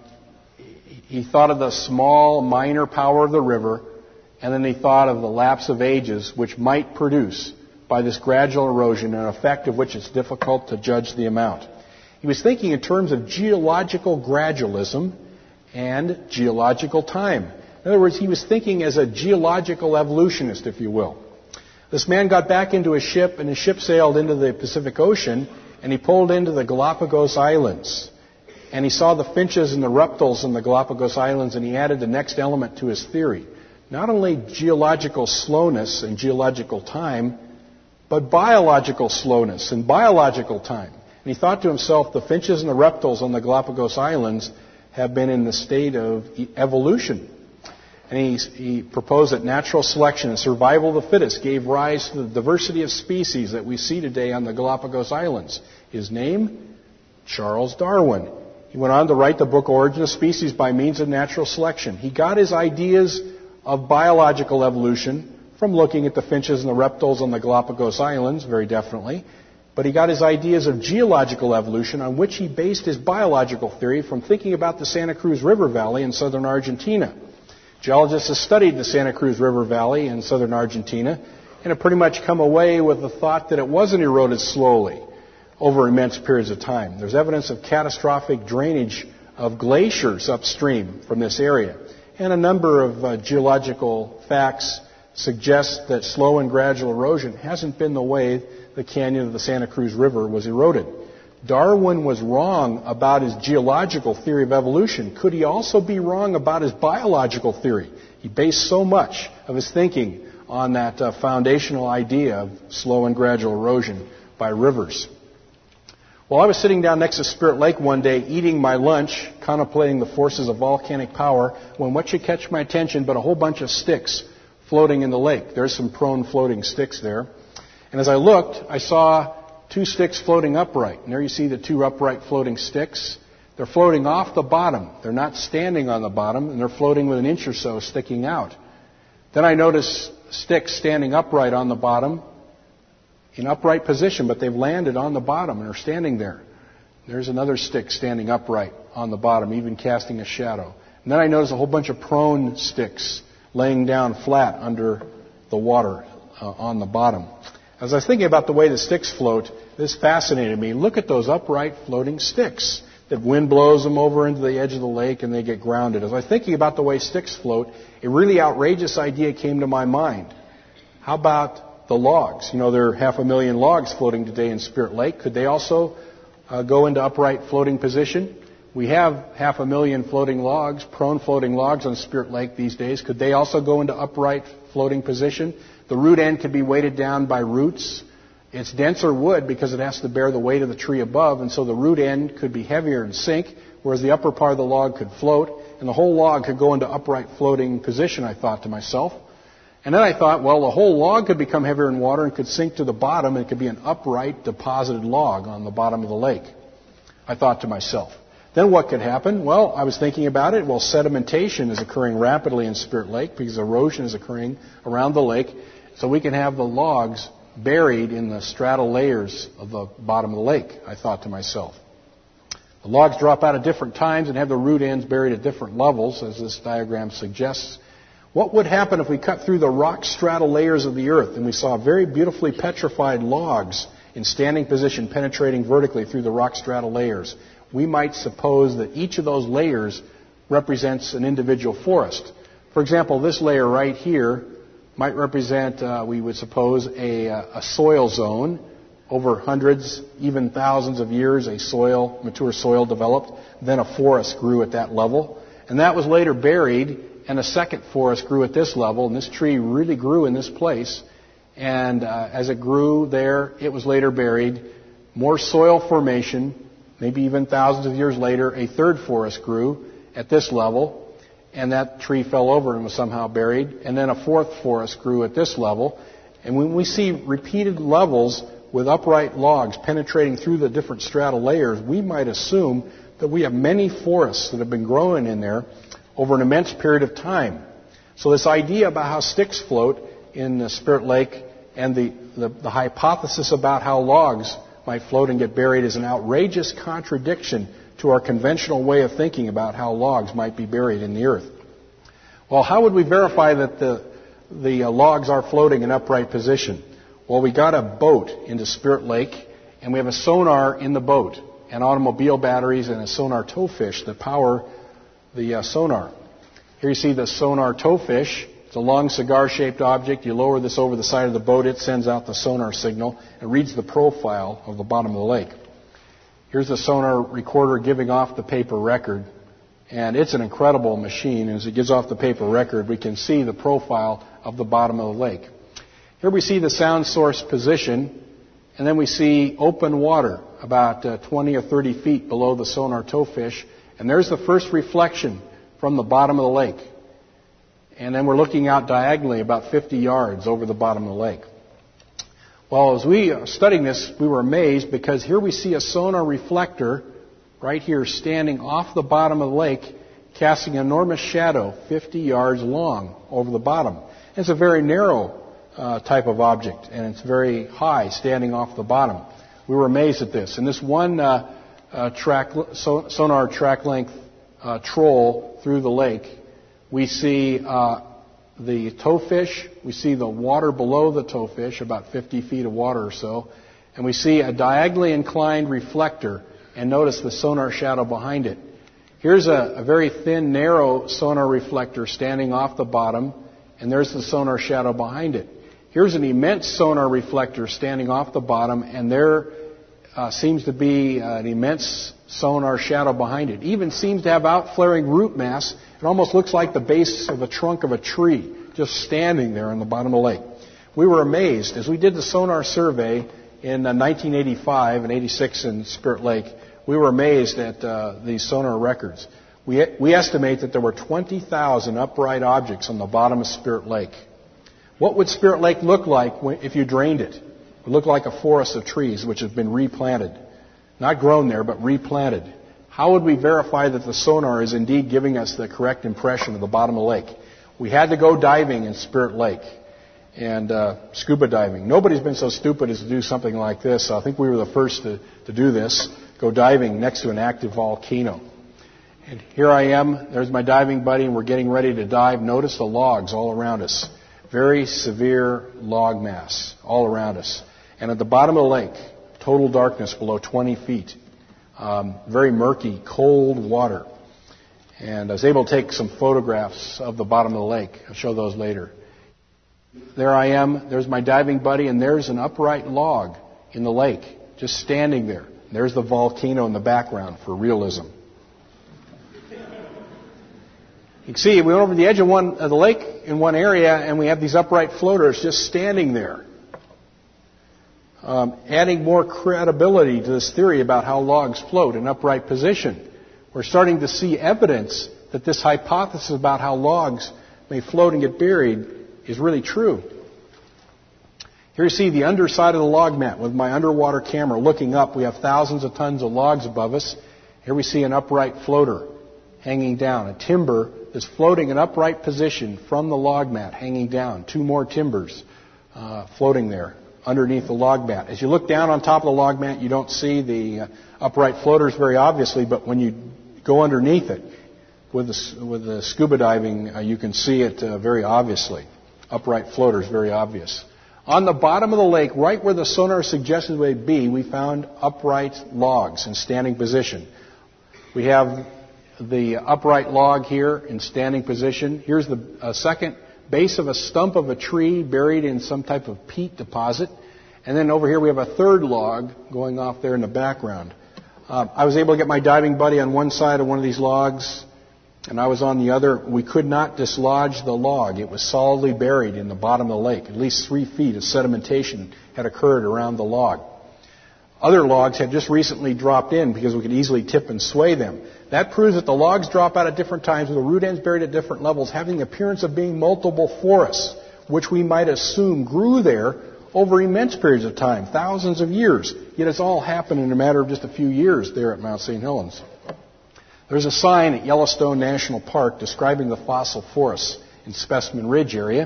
Speaker 6: he thought of the small, minor power of the river, and then he thought of the lapse of ages which might produce, by this gradual erosion, an effect of which it's difficult to judge the amount. He was thinking in terms of geological gradualism and geological time. In other words, he was thinking as a geological evolutionist, if you will. This man got back into his ship, and his ship sailed into the Pacific Ocean, and he pulled into the Galapagos Islands. And he saw the finches and the reptiles in the Galapagos Islands, and he added the next element to his theory. Not only geological slowness and geological time, but biological slowness and biological time. And he thought to himself, the finches and the reptiles on the Galapagos Islands have been in the state of evolution. And he, he proposed that natural selection and survival of the fittest gave rise to the diversity of species that we see today on the Galapagos Islands. His name? Charles Darwin. He went on to write the book Origin of Species by Means of Natural Selection. He got his ideas of biological evolution from looking at the finches and the reptiles on the Galapagos Islands, very definitely. But he got his ideas of geological evolution on which he based his biological theory from thinking about the Santa Cruz River Valley in southern Argentina. Geologists have studied the Santa Cruz River Valley in southern Argentina and have pretty much come away with the thought that it wasn't eroded slowly over immense periods of time. There's evidence of catastrophic drainage of glaciers upstream from this area. And a number of uh, geological facts suggest that slow and gradual erosion hasn't been the way the canyon of the Santa Cruz River was eroded. Darwin was wrong about his geological theory of evolution. Could he also be wrong about his biological theory? He based so much of his thinking on that uh, foundational idea of slow and gradual erosion by rivers. Well, I was sitting down next to Spirit Lake one day eating my lunch, contemplating the forces of volcanic power, when what should catch my attention but a whole bunch of sticks floating in the lake. There's some prone floating sticks there. And as I looked, I saw two sticks floating upright. And there you see the two upright floating sticks. They're floating off the bottom. They're not standing on the bottom, and they're floating with an inch or so sticking out. Then I noticed sticks standing upright on the bottom in upright position, but they've landed on the bottom and are standing there. There's another stick standing upright on the bottom, even casting a shadow. And then I noticed a whole bunch of prone sticks laying down flat under the water uh, on the bottom. As I was thinking about the way the sticks float, this fascinated me. Look at those upright floating sticks. The wind blows them over into the edge of the lake and they get grounded. As I was thinking about the way sticks float, a really outrageous idea came to my mind. How about the logs? You know, there are half a million logs floating today in Spirit Lake. Could they also uh, go into upright floating position? We have half a million floating logs, prone floating logs on Spirit Lake these days. Could they also go into upright floating position? The root end could be weighted down by roots. It's denser wood because it has to bear the weight of the tree above, and so the root end could be heavier and sink, whereas the upper part of the log could float, and the whole log could go into upright floating position, I thought to myself. And then I thought, well, the whole log could become heavier in water and could sink to the bottom, and it could be an upright deposited log on the bottom of the lake. I thought to myself. Then what could happen? Well, I was thinking about it. Well, sedimentation is occurring rapidly in Spirit Lake because erosion is occurring around the lake, so we can have the logs buried in the stratal layers of the bottom of the lake, I thought to myself. The logs drop out at different times and have the root ends buried at different levels, as this diagram suggests. What would happen if we cut through the rock stratal layers of the earth and we saw very beautifully petrified logs in standing position penetrating vertically through the rock stratal layers? We might suppose that each of those layers represents an individual forest. For example, this layer right here might represent, uh, we would suppose, a, a soil zone. Over hundreds, even thousands of years, a soil, mature soil developed. Then a forest grew at that level. And that was later buried, and a second forest grew at this level. And this tree really grew in this place. And uh, as it grew there, it was later buried. More soil formation, maybe even thousands of years later, a third forest grew at this level. And that tree fell over and was somehow buried. And then a fourth forest grew at this level. And when we see repeated levels with upright logs penetrating through the different stratal layers, we might assume that we have many forests that have been growing in there over an immense period of time. So this idea about how sticks float in the Spirit Lake and the, the, the hypothesis about how logs might float and get buried is an outrageous contradiction to our conventional way of thinking about how logs might be buried in the earth. Well, how would we verify that the, the uh, logs are floating in upright position? Well, we got a boat into Spirit Lake, and we have a sonar in the boat, and automobile batteries and a sonar towfish that power the uh, sonar. Here you see the sonar towfish. It's a long cigar-shaped object. You lower this over the side of the boat, it sends out the sonar signal and reads the profile of the bottom of the lake. Here's the sonar recorder giving off the paper record, and it's an incredible machine. As it gives off the paper record, we can see the profile of the bottom of the lake. Here we see the sound source position, and then we see open water about uh, twenty or thirty feet below the sonar towfish, and there's the first reflection from the bottom of the lake. And then we're looking out diagonally about fifty yards over the bottom of the lake. Well, as we are studying this, we were amazed because here we see a sonar reflector right here standing off the bottom of the lake, casting an enormous shadow fifty yards long over the bottom. It's a very narrow uh, type of object, and it's very high, standing off the bottom. We were amazed at this. And this one uh, uh, track, so, sonar track length uh, troll through the lake, we see uh, the towfish, we see the water below the towfish, about fifty feet of water or so, and we see a diagonally inclined reflector, and notice the sonar shadow behind it. Here's a, a very thin, narrow sonar reflector standing off the bottom, and there's the sonar shadow behind it. Here's an immense sonar reflector standing off the bottom, and there uh, seems to be an immense sonar shadow behind it. It even seems to have outflaring root mass. It almost looks like the base of the trunk of a tree just standing there on the bottom of the lake. We were amazed. As we did the sonar survey in uh, nineteen eighty-five and eighty-six in Spirit Lake, we were amazed at uh, these sonar records. We, we estimate that there were twenty thousand upright objects on the bottom of Spirit Lake. What would Spirit Lake look like if you drained it? It looked like a forest of trees which have been replanted. Not grown there, but replanted. How would we verify that the sonar is indeed giving us the correct impression of the bottom of the lake? We had to go diving in Spirit Lake and uh, scuba diving. Nobody's been so stupid as to do something like this. So I think we were the first to, to do this, go diving next to an active volcano. And here I am, there's my diving buddy, and we're getting ready to dive. Notice the logs all around us. Very severe log mass all around us. And at the bottom of the lake, total darkness below twenty feet. Um, very murky, cold water. And I was able to take some photographs of the bottom of the lake. I'll show those later. There I am. There's my diving buddy, and there's an upright log in the lake, just standing there. There's the volcano in the background for realism. You can see we went over the edge of one of the lake in one area, and we have these upright floaters just standing there, um, adding more credibility to this theory about how logs float in upright position. We're starting to see evidence that this hypothesis about how logs may float and get buried is really true. Here you see the underside of the log mat with my underwater camera looking up. We have thousands of tons of logs above us. Here we see an upright floater hanging down, a timber that's floating in upright position from the log mat, hanging down. Two more timbers uh, floating there underneath the log mat. As you look down on top of the log mat, you don't see the uh, upright floaters very obviously, but when you go underneath it with the, with the scuba diving, uh, you can see it uh, very obviously. Upright floaters, very obvious. On the bottom of the lake, right where the sonar suggested they'd be, we found upright logs in standing position. We have the upright log here in standing position. Here's the uh, second base of a stump of a tree buried in some type of peat deposit. And then over here we have a third log going off there in the background. Uh, I was able to get my diving buddy on one side of one of these logs, and I was on the other. We could not dislodge the log. It was solidly buried in the bottom of the lake. At least three feet of sedimentation had occurred around the log. Other logs had just recently dropped in because we could easily tip and sway them. That proves that the logs drop out at different times with the root ends buried at different levels, having the appearance of being multiple forests, which we might assume grew there over immense periods of time, thousands of years. Yet it's all happened in a matter of just a few years there at Mount Saint Helens. There's a sign at Yellowstone National Park describing the fossil forests in Specimen Ridge area.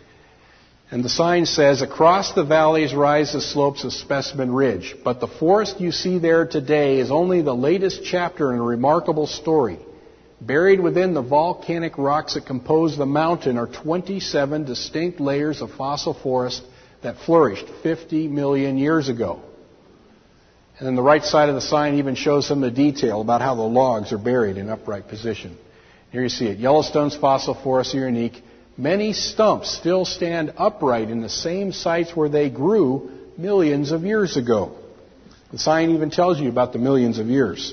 Speaker 6: And the sign says, across the valleys rise the slopes of Specimen Ridge, but the forest you see there today is only the latest chapter in a remarkable story. Buried within the volcanic rocks that compose the mountain are twenty-seven distinct layers of fossil forest that flourished fifty million years ago. And then the right side of the sign even shows some of the detail about how the logs are buried in upright position. Here you see it. Yellowstone's fossil forests are unique. Many stumps still stand upright in the same sites where they grew millions of years ago. The sign even tells you about the millions of years.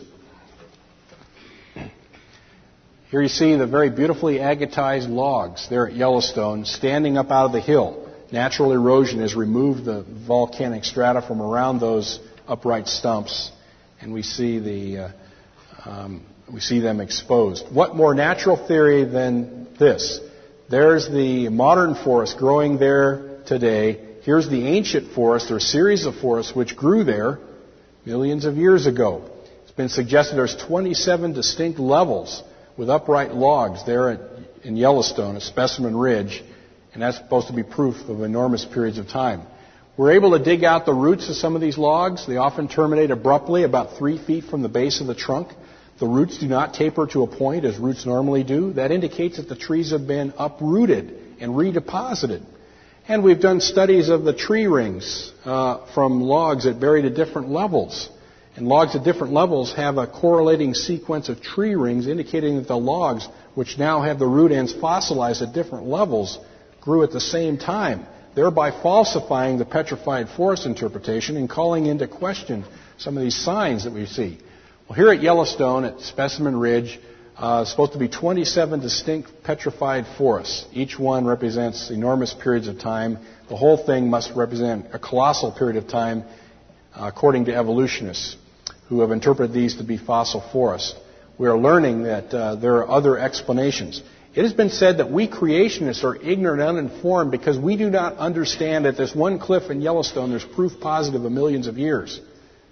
Speaker 6: Here you see the very beautifully agatized logs there at Yellowstone standing up out of the hill. Natural erosion has removed the volcanic strata from around those upright stumps, and we see the uh, um, we see them exposed. What more natural theory than this? There's the modern forest growing there today. Here's the ancient forest, or series of forests which grew there millions of years ago. It's been suggested there's twenty-seven distinct levels with upright logs there at, in Yellowstone at Specimen Ridge, and that's supposed to be proof of enormous periods of time. We're able to dig out the roots of some of these logs. They often terminate abruptly about three feet from the base of the trunk. The roots do not taper to a point as roots normally do. That indicates that the trees have been uprooted and redeposited. And we've done studies of the tree rings uh, from logs that buried at different levels. And logs at different levels have a correlating sequence of tree rings indicating that the logs, which now have the root ends fossilized at different levels, grew at the same time, thereby falsifying the petrified forest interpretation and calling into question some of these signs that we see. Well, here at Yellowstone, at Specimen Ridge, uh, it's supposed to be twenty-seven distinct petrified forests. Each one represents enormous periods of time. The whole thing must represent a colossal period of time, uh, according to evolutionists who have interpreted these to be fossil forests. We are learning that uh, there are other explanations. It has been said that we creationists are ignorant and uninformed because we do not understand that this one cliff in Yellowstone, there's proof positive of millions of years.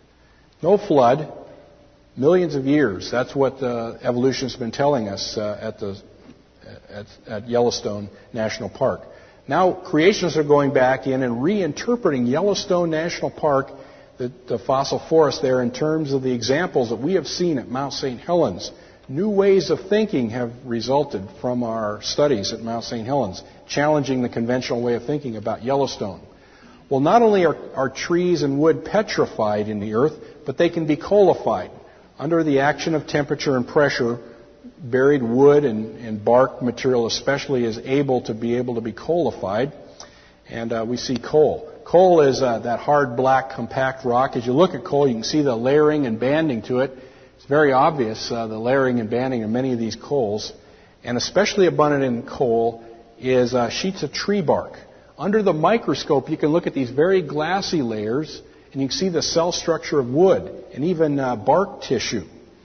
Speaker 6: No flood, millions of years. That's what the evolution has been telling us uh, at the at, at Yellowstone National Park. Now creationists are going back in and reinterpreting Yellowstone National Park, the, the fossil forest there, in terms of the examples that we have seen at Mount Saint Helens. New ways of thinking have resulted from our studies at Mount Saint Helens, challenging the conventional way of thinking about Yellowstone. Well, not only are, are trees and wood petrified in the earth, but they can be coalified. Under the action of temperature and pressure, buried wood and, and bark material especially is able to be able to be coalified. And uh, we see coal. Coal is uh, that hard, black, compact rock. As you look at coal, you can see the layering and banding to it. It's very obvious, uh, the layering and banding of many of these coals. And especially abundant in coal is uh, sheets of tree bark. Under the microscope, you can look at these very glassy layers, and you can see the cell structure of wood and even uh, bark tissue.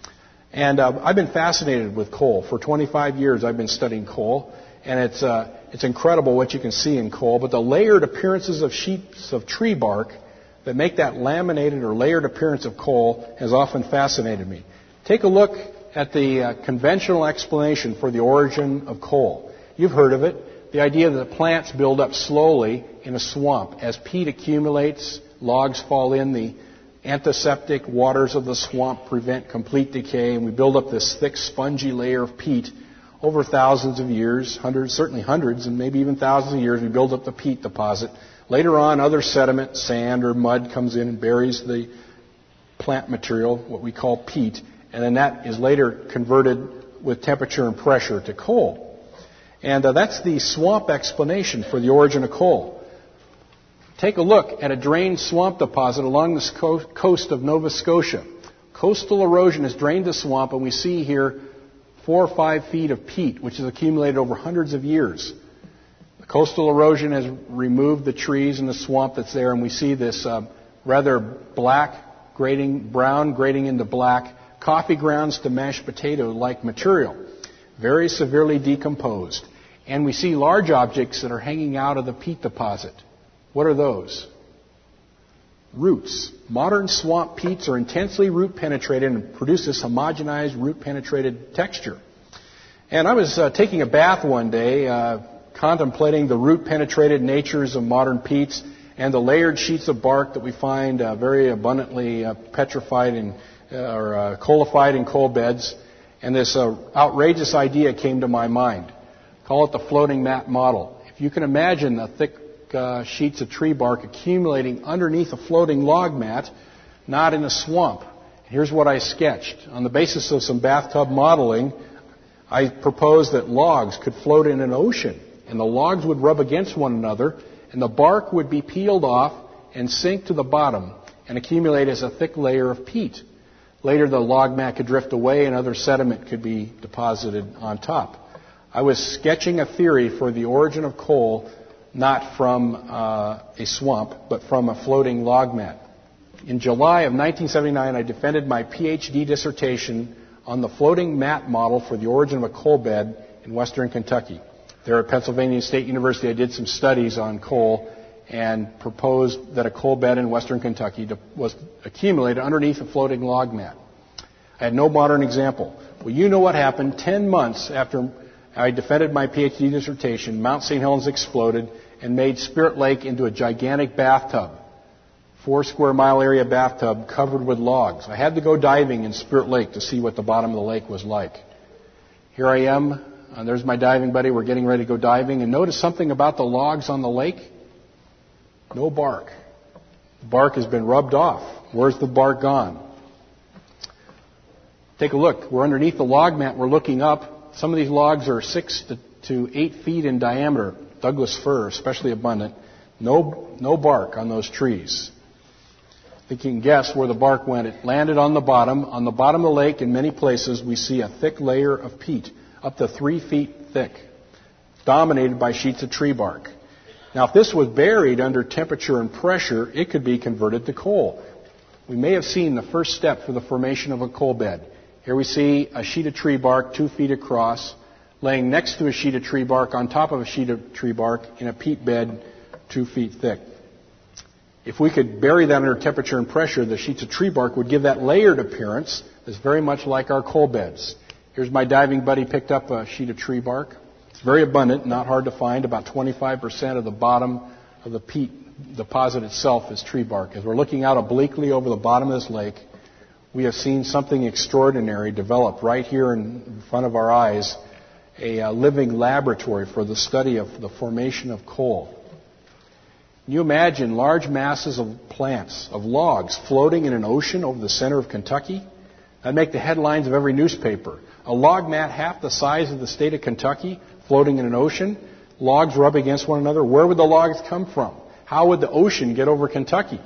Speaker 6: And uh, I've been fascinated with coal. For twenty-five years, I've been studying coal, and it's uh, it's incredible what you can see in coal. But the layered appearances of sheets of tree bark that make that laminated or layered appearance of coal has often fascinated me. Take a look at the uh, conventional explanation for the origin of coal. You've heard of it. The idea that plants build up slowly in a swamp. As peat accumulates, logs fall in, the antiseptic waters of the swamp prevent complete decay, and we build up this thick, spongy layer of peat over thousands of years, hundreds, certainly hundreds, and maybe even thousands of years. We build up the peat deposit. Later on, other sediment, sand or mud, comes in and buries the plant material, what we call peat, and then that is later converted with temperature and pressure to coal. And uh, that's the swamp explanation for the origin of coal. Take a look at a drained swamp deposit along the co- coast of Nova Scotia. Coastal erosion has drained the swamp, and we see here four or five feet of peat, which has accumulated over hundreds of years. The coastal erosion has removed the trees and the swamp that's there, and we see this uh, rather black, grading, brown, grading into black, coffee grounds to mashed potato-like material, very severely decomposed. And we see large objects that are hanging out of the peat deposit. What are those? Roots. Modern swamp peats are intensely root penetrated and produce this homogenized root penetrated texture. And I was uh, taking a bath one day, uh, contemplating the root penetrated natures of modern peats and the layered sheets of bark that we find uh, very abundantly uh, petrified in, uh, or uh, coalified in coal beds. And this uh, outrageous idea came to my mind. Call it the floating mat model. If you can imagine the thick uh, sheets of tree bark accumulating underneath a floating log mat, not in a swamp. Here's what I sketched. On the basis of some bathtub modeling, I proposed that logs could float in an ocean, and the logs would rub against one another, and the bark would be peeled off and sink to the bottom and accumulate as a thick layer of peat. Later, the log mat could drift away and other sediment could be deposited on top. I was sketching a theory for the origin of coal, not from uh, a swamp, but from a floating log mat. In July of nineteen seventy-nine, I defended my P H D dissertation on the floating mat model for the origin of a coal bed in western Kentucky. There at Pennsylvania State University, I did some studies on coal and proposed that a coal bed in western Kentucky was accumulated underneath a floating log mat. I had no modern example. Well, you know what happened. Ten months after I defended my P H D dissertation, Mount Saint Helens exploded and made Spirit Lake into a gigantic bathtub. Four square mile area bathtub covered with logs. I had to go diving in Spirit Lake to see what the bottom of the lake was like. Here I am. Uh, there's my diving buddy. We're getting ready to go diving. And notice something about the logs on the lake. No bark. The bark has been rubbed off. Where's the bark gone? Take a look. We're underneath the log mat. We're looking up. Some of these logs are six to, to eight feet in diameter. Douglas fir, especially abundant. No, no bark on those trees. I think you can guess where the bark went. It landed on the bottom. On the bottom of the lake, in many places, we see a thick layer of peat, up to three feet thick, dominated by sheets of tree bark. Now, if this was buried under temperature and pressure, it could be converted to coal. We may have seen the first step for the formation of a coal bed. Here we see a sheet of tree bark two feet across, laying next to a sheet of tree bark on top of a sheet of tree bark in a peat bed two feet thick. If we could bury that under temperature and pressure, the sheets of tree bark would give that layered appearance that's very much like our coal beds. Here's my diving buddy picked up a sheet of tree bark. It's very abundant, not hard to find. About twenty-five percent of the bottom of the peat deposit itself is tree bark. As we're looking out obliquely over the bottom of this lake, we have seen something extraordinary develop right here in front of our eyes, a uh, living laboratory for the study of the formation of coal. Can you imagine large masses of plants, of logs, floating in an ocean over the center of Kentucky? That'd make the headlines of every newspaper. A log mat half the size of the state of Kentucky, floating in an ocean, logs rub against one another. Where would the logs come from? How would the ocean get over Kentucky?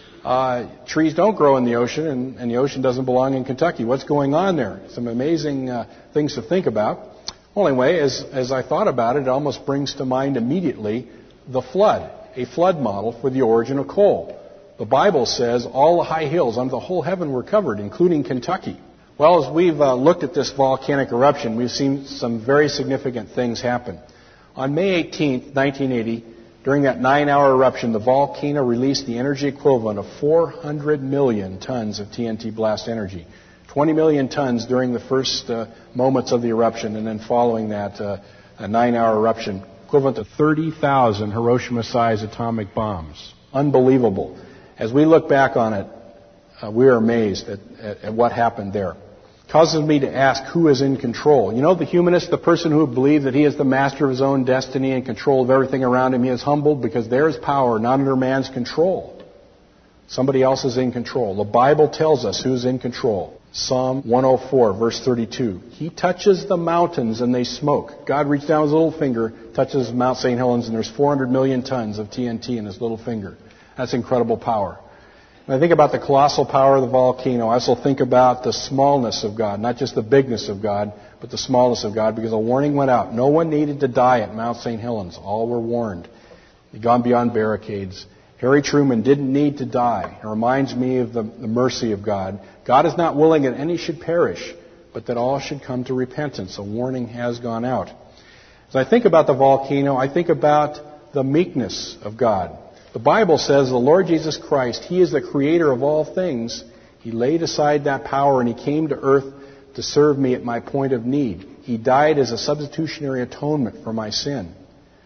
Speaker 6: Uh, trees don't grow in the ocean, and, and the ocean doesn't belong in Kentucky. What's going on there? Some amazing uh, things to think about. Well, anyway, as, as I thought about it, it almost brings to mind immediately the flood, a flood model for the origin of coal. The Bible says all the high hills under the whole heaven were covered, including Kentucky. Well, as we've uh, looked at this volcanic eruption, we've seen some very significant things happen. On May eighteenth, nineteen eighty, during that nine-hour eruption, the volcano released the energy equivalent of four hundred million tons of T N T blast energy. twenty million tons during the first uh, moments of the eruption, and then following that, uh, a nine-hour eruption, equivalent to thirty thousand Hiroshima-sized atomic bombs. Unbelievable. As we look back on it, uh, we are amazed at, at, at what happened there. Causes me to ask who is in control. You know, the humanist, the person who believes that he is the master of his own destiny and control of everything around him, he is humbled because there is power not under man's control. Somebody else is in control. The Bible tells us who's in control. Psalm one oh four, verse thirty-two. He touches the mountains and they smoke. God reached down his little finger, touches Mount Saint Helens, and there's four hundred million tons of T N T in his little finger. That's incredible power. When I think about the colossal power of the volcano, I also think about the smallness of God, not just the bigness of God, but the smallness of God, because a warning went out. No one needed to die at Mount Saint Helens. All were warned. They'd gone beyond barricades. Harry Truman didn't need to die. It reminds me of the, the mercy of God. God is not willing that any should perish, but that all should come to repentance. A warning has gone out. As I think about the volcano, I think about the meekness of God. The Bible says the Lord Jesus Christ, He is the creator of all things. He laid aside that power and He came to earth to serve me at my point of need. He died as a substitutionary atonement for my sin.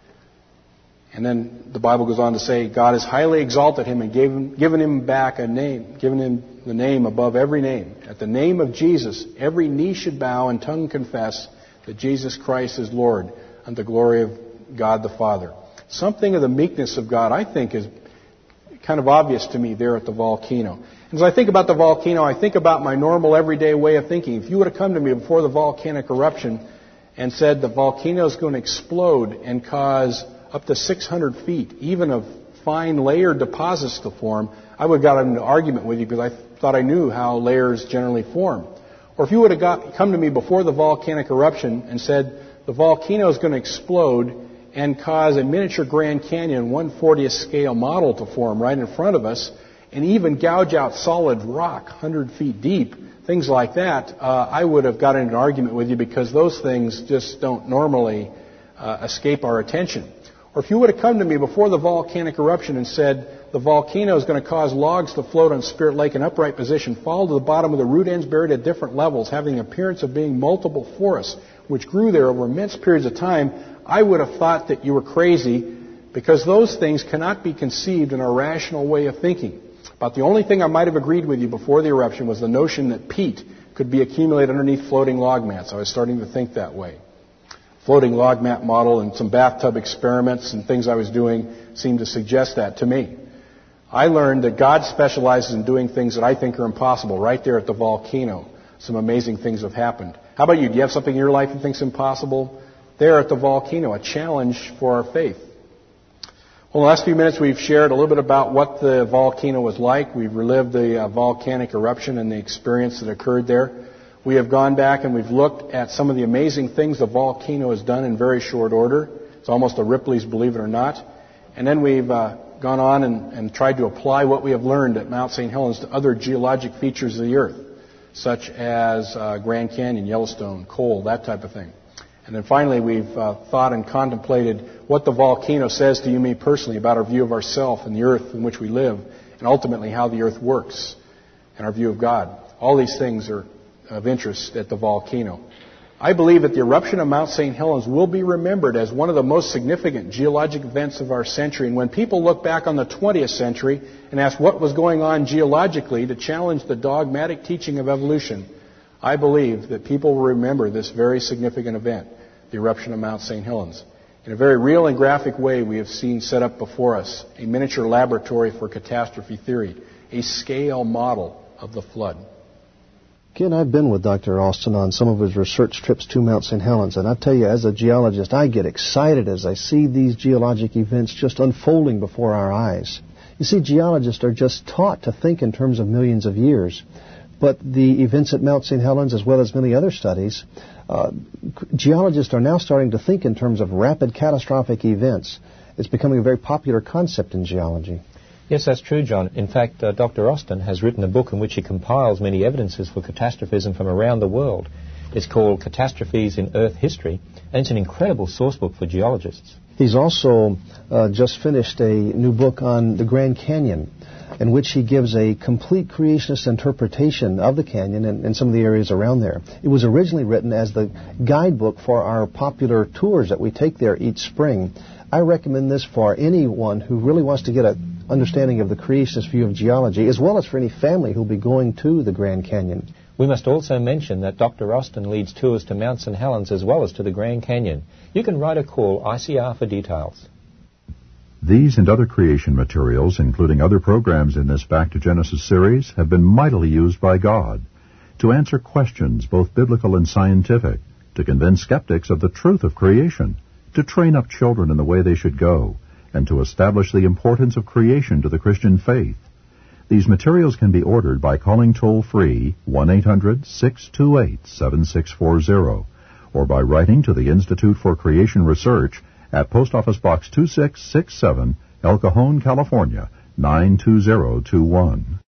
Speaker 6: And then the Bible goes on to say God has highly exalted Him and gave him, given Him back a name, given Him the name above every name. At the name of Jesus, every knee should bow and tongue confess that Jesus Christ is Lord, unto the glory of God the Father. Something of the meekness of God, I think, is kind of obvious to me there at the volcano. As I think about the volcano, I think about my normal everyday way of thinking. If you would have come to me before the volcanic eruption and said the volcano is going to explode and cause up to six hundred feet, even of fine layered deposits to form, I would have got into an argument with you because I thought I knew how layers generally form. Or if you would have got, come to me before the volcanic eruption and said the volcano is going to explode and cause a miniature Grand Canyon one fortieth scale model to form right in front of us, and even gouge out solid rock one hundred feet deep, things like that, uh, I would have gotten into an argument with you because those things just don't normally uh, escape our attention. Or if you would have come to me before the volcanic eruption and said the volcano is going to cause logs to float on Spirit Lake in upright position, fall to the bottom with the root ends buried at different levels, having the appearance of being multiple forests, which grew there over immense periods of time, I would have thought that you were crazy because those things cannot be conceived in our rational way of thinking. About the only thing I might have agreed with you before the eruption was the notion that peat could be accumulated underneath floating log mats. I was starting to think that way. Floating log mat model and some bathtub experiments and things I was doing seemed to suggest that to me. I learned that God specializes in doing things that I think are impossible. Right there at the volcano, some amazing things have happened. How about you? Do you have something in your life you think is impossible? There at the volcano, a challenge for our faith. Well, in the last few minutes we've shared a little bit about what the volcano was like. We've relived the uh, volcanic eruption and the experience that occurred there. We have gone back and we've looked at some of the amazing things the volcano has done in very short order. It's almost a Ripley's Believe It or Not. And then we've uh, gone on and, and tried to apply what we have learned at Mount Saint Helens to other geologic features of the earth, such as uh, Grand Canyon, Yellowstone, coal, that type of thing. And then finally, we've uh, thought and contemplated what the volcano says to you and me personally about our view of ourself and the earth in which we live, and ultimately how the earth works and our view of God. All these things are of interest at the volcano. I believe that the eruption of Mount Saint Helens will be remembered as one of the most significant geologic events of our century. And when people look back on the twentieth century and ask what was going on geologically to challenge the dogmatic teaching of evolution, I believe that people will remember this very significant event, the eruption of Mount Saint Helens. In a very real and graphic way, we have seen set up before us a miniature laboratory for catastrophe theory, a scale model of the flood.
Speaker 5: Ken, I've been with Doctor Austin on some of his research trips to Mount Saint Helens, and I tell you, as a geologist, I get excited as I see these geologic events just unfolding before our eyes. You see, geologists are just taught to think in terms of millions of years, but the events at Mount Saint Helens, as well as many other studies, uh, geologists are now starting to think in terms of rapid catastrophic events. It's becoming a very popular concept in geology.
Speaker 4: Yes, that's true, John. In fact, uh, Doctor Austin has written a book in which he compiles many evidences for catastrophism from around the world. It's called Catastrophes in Earth History, and it's an incredible source book for geologists.
Speaker 5: He's also uh, just finished a new book on the Grand Canyon, in which he gives a complete creationist interpretation of the canyon and, and some of the areas around there. It was originally written as the guidebook for our popular tours that we take there each spring. I recommend this for anyone who really wants to get an understanding of the creationist view of geology, as well as for any family who will be going to the Grand Canyon.
Speaker 4: We must also mention that Doctor Austin leads tours to Mount Saint Helens as well as to the Grand Canyon. You can write or call I C R for details.
Speaker 3: These and other creation materials, including other programs in this Back to Genesis series, have been mightily used by God to answer questions both biblical and scientific, to convince skeptics of the truth of creation, to train up children in the way they should go, and to establish the importance of creation to the Christian faith. These materials can be ordered by calling toll-free one eight hundred six two eight seven six four zero or by writing to the Institute for Creation Research at Post Office Box two six six seven, El Cajon, California, nine two zero two one.